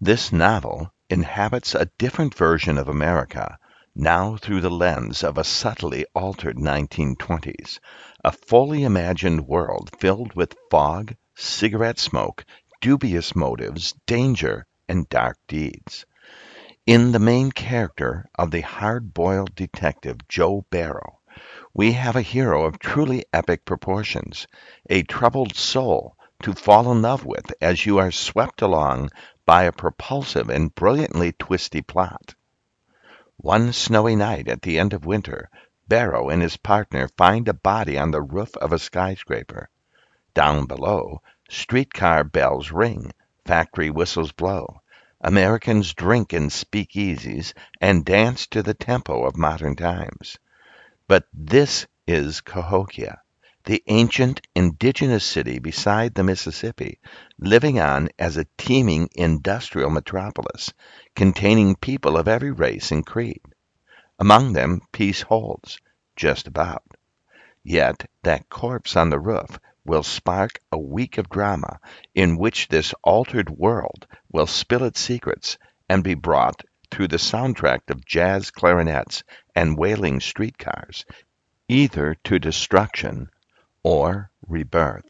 This novel inhabits a different version of America, now through the lens of a subtly altered 1920s, a fully imagined world filled with fog, cigarette smoke, dubious motives, danger, and dark deeds. In the main character of the hard-boiled detective Joe Barrow, we have a hero of truly epic proportions, a troubled soul to fall in love with as you are swept along by a propulsive and brilliantly twisty plot. One snowy night at the end of winter, Barrow and his partner find a body on the roof of a skyscraper. Down below, streetcar bells ring, factory whistles blow. Americans drink in speakeasies and dance to the tempo of modern times. But this is Cahokia, the ancient indigenous city beside the Mississippi, living on as a teeming industrial metropolis, containing people of every race and creed. Among them, peace holds, just about. Yet that corpse on the roof will spark a week of drama in which this altered world will spill its secrets and be brought through the soundtrack of jazz clarinets and wailing streetcars, either to destruction or rebirth.